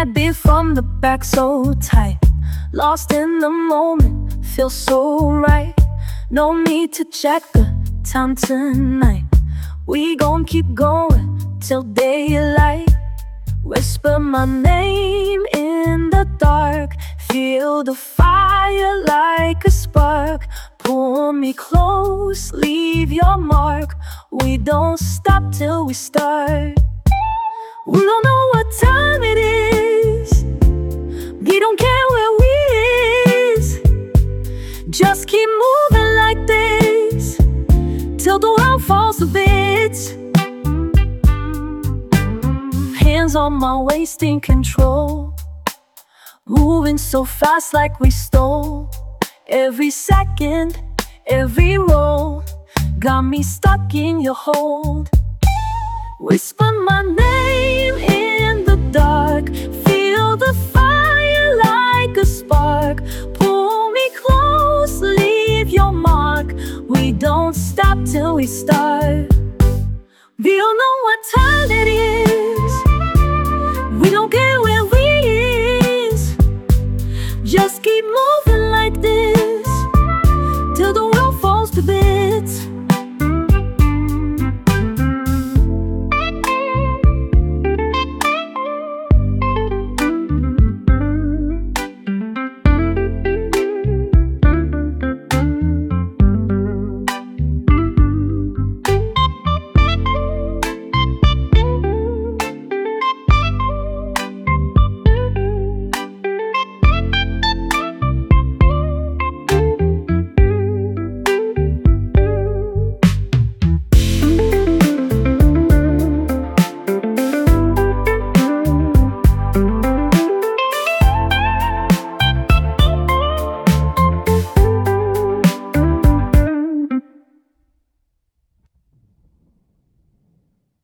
beat from the back so tight. Lost in the moment, feels so right. No need to check the time tonight. We gon' keep going till daylight. Whisper my name in the dark. Feel the fire like a spark. Pull me close, leave your mark. We don't stop till we start. We don't know what time it is. We don't care where we is. Just keep moving like this till the world falls to bits. Hands on my waist in control, moving so fast like we stole. Every second, every roll, got me stuck in your hold. Whisper my name in the dark. Feel the fire like a spark. Pull me close, leave your mark. We don't stop till we start. We don't know what